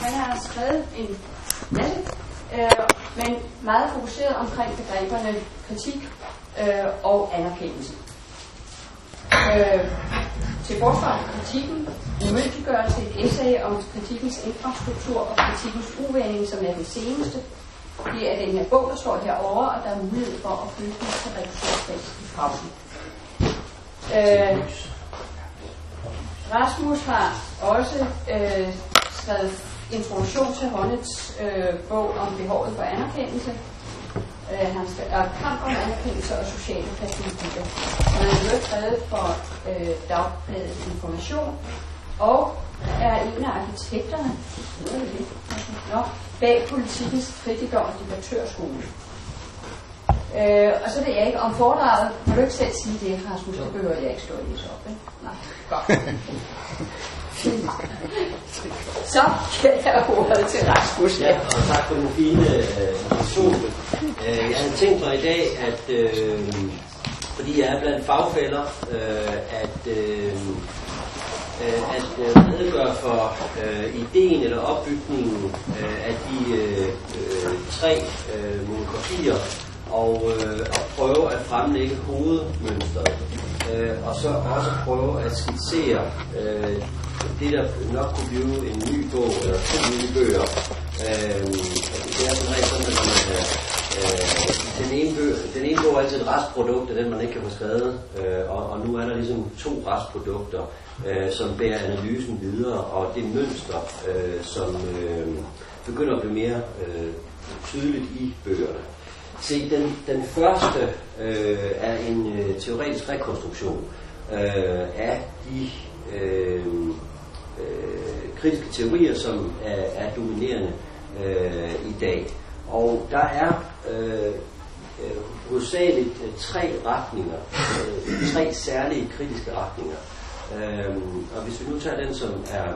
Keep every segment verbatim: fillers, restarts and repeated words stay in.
han har skrevet en masse, øh, men meget fokuseret omkring begreberne kritik øh, og anerkendelse. Øh, til forsvar for kritikken umyndiggørelse et essay om kritikkens infrastruktur og kritikkens uvending, som er det seneste. Det er den her bog, der står herovre, og der er mulighed for at følge den til reduceringsplads i pausen. Øh, Rasmus har også øh, skrevet introduktion til Honnets øh, bog om behovet for anerkendelse. Øh, han skal, og kamp om anerkendelse og sociale faciliteter. Han har jo skrevet for øh, Dagbladet Information, og er en af arkitekterne Nå, bag Politikens kritiker- og debattørskole. Øh, og så ved jeg ikke, om foredraget, kan du ikke selv sige det, Rasmus, det behøver jeg ikke stå i så op, ikke? Nej, godt. Så kan jeg ordet til Rasmus. Ja, og tak for den fine introduktion. Øh, jeg havde tænkt mig i dag, at øh, fordi jeg er blandt fagfæller, øh, at øh, at redegøre for øh, ideen eller opbygningen øh, af de øh, øh, tre øh, monografier og, øh, og prøve at fremlægge hovedmønstret øh, og så også prøve at skitsere øh, det der nok kunne blive en ny bog eller to nye bøger. Øh, det er sådan rent sådan, at man, øh, den, ene bøg, den ene bog er altid et restprodukt af den man ikke kan få skrevet, øh, og, og nu er der ligesom to restprodukter, øh, som bærer analysen videre, og det mønster, øh, som øh, begynder at blive mere øh, tydeligt i bøgerne. Se, den, den første øh, er en øh, teoretisk rekonstruktion øh, af de øh, øh, kritiske teorier, som er, er dominerende øh, i dag. Og der er øh, øh, hovedsageligt øh, tre retninger, øh, tre særlige kritiske retninger. Øh, og hvis vi nu tager den, som er,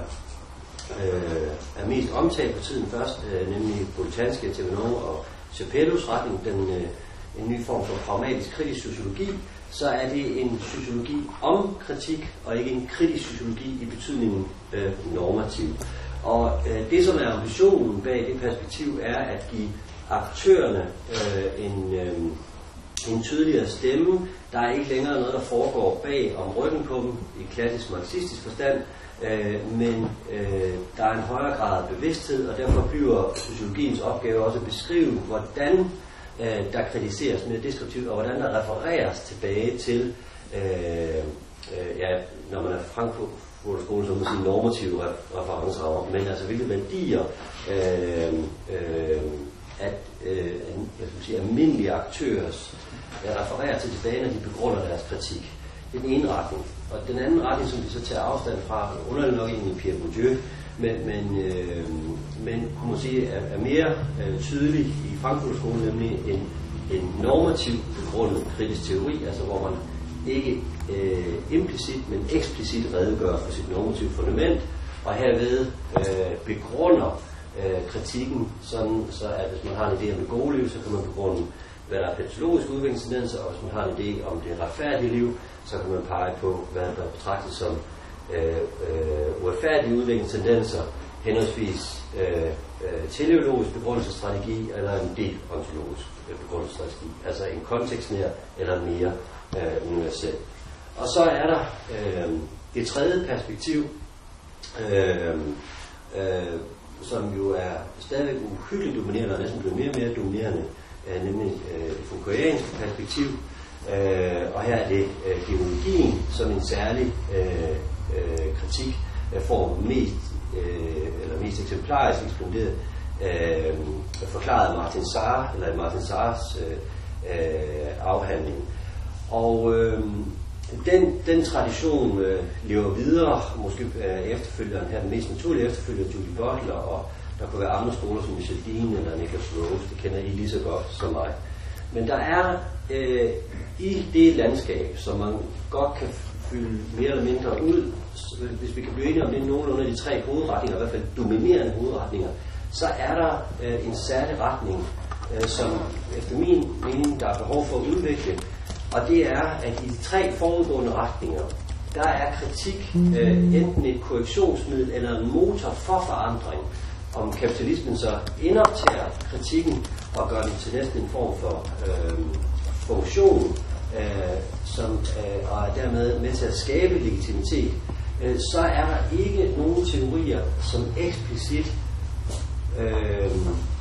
øh, er mest omtalt på tiden først, øh, nemlig Boltanski, Thévenot og Cepelus retning, den, øh, en ny form for pragmatisk kritisk sociologi, så er det en sociologi om kritik, og ikke en kritisk sociologi i betydningen øh, normativ. Og øh, det, som er ambitionen bag det perspektiv, er at give aktørerne øh, en, øh, en tydeligere stemme. Der er ikke længere noget, der foregår bag om ryggen på dem i klassisk marxistisk forstand, øh, men øh, der er en højere grad af bevidsthed, og derfor bliver sociologiens opgave også at beskrive, hvordan øh, der kritiseres mere deskriptivt, og hvordan der refereres tilbage til, øh, øh, ja, når man er Frankfurt skolen, så må man sige normative referencer, men altså hvilke værdier øh, øh, at øh, jeg skal sige, almindelige aktørers refererer til tilbage, når de begrunder deres kritik. Det er den ene retning. Og den anden retning, som de så tager afstand fra, underligt nok egentlig Pierre Bourdieu, men, men, øh, men kunne man sige, er, er mere øh, tydelig i Frankfurt-skolen, nemlig en, en normativ begrundet kritisk teori, altså hvor man ikke øh, implicit, men eksplicit redegør for sit normative fundament, og herved øh, begrunder øh, kritikken, sådan så at hvis man har en idé om det gode liv, så kan man begrunde, hvad der er patologisk udviklingstendenser, og hvis man har en idé om det retfærdige liv, så kan man pege på, hvad der betragtes som øh, øh, uretfærdige udviklingstendenser, henholdsvis øh, øh, teleologisk begrundelsesstrategi eller en deontologisk begrundelsesstrategi, altså en kontekstnær eller mere øh, universel. Og så er der øh, det tredje perspektiv, øh, øh, som jo er stadig uhyggeligt dominerende og næsten blevet mere og mere dominerende, øh, nemlig øh, det Foucaultianske perspektiv. Øh, og her er det øh, geologien som en særlig øh, øh, kritik øh, får mest øh, eller mest eksemplarisk eksploderet øh, forklaret Martin Sarr eller Martin Sarrs øh, øh, afhandling. Og øh, den, den tradition øh, lever videre, måske øh, efterfølgeren her, den mest naturlige efterfølger Julie Butler, og der kunne være andre skoler som Michel Dean eller Nicholas Rose, det kender I lige så godt som mig. Men der er øh, i det landskab, som man godt kan fylde mere eller mindre ud, hvis vi kan blive enige om det, nogenlunde af de tre hovedretninger, i hvert fald dominerende hovedretninger, så er der øh, en særlig retning, øh, som efter min mening, der er behov for at udvikle, og det er, at i de tre forudgående retninger, der er kritik øh, enten et korrektionsmiddel eller en motor for forandring, om kapitalismen så indoptager kritikken og gør den til næsten en form for øh, funktion, øh, som øh, og er dermed med til at skabe legitimitet, øh, så er der ikke nogen teorier, som eksplicit øh,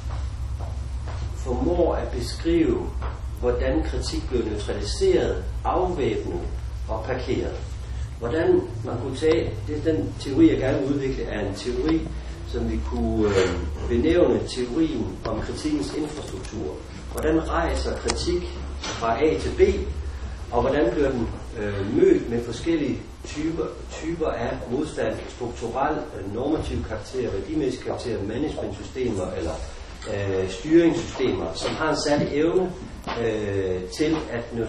formår at beskrive, hvordan kritik blev neutraliseret, afvæbnet og parkeret. Hvordan man kunne tage, det er den teori, jeg gerne vil udvikle, er en teori, som vi kunne øh, benævne teorien om kritikkens infrastruktur. Hvordan rejser kritik fra A til B, og hvordan bliver den øh, mødt med forskellige typer, typer af modstand, strukturel, normativ karakter, værdimæssig karakter, managementsystemer eller øh, styringssystemer, som har en særlig evne øh, til at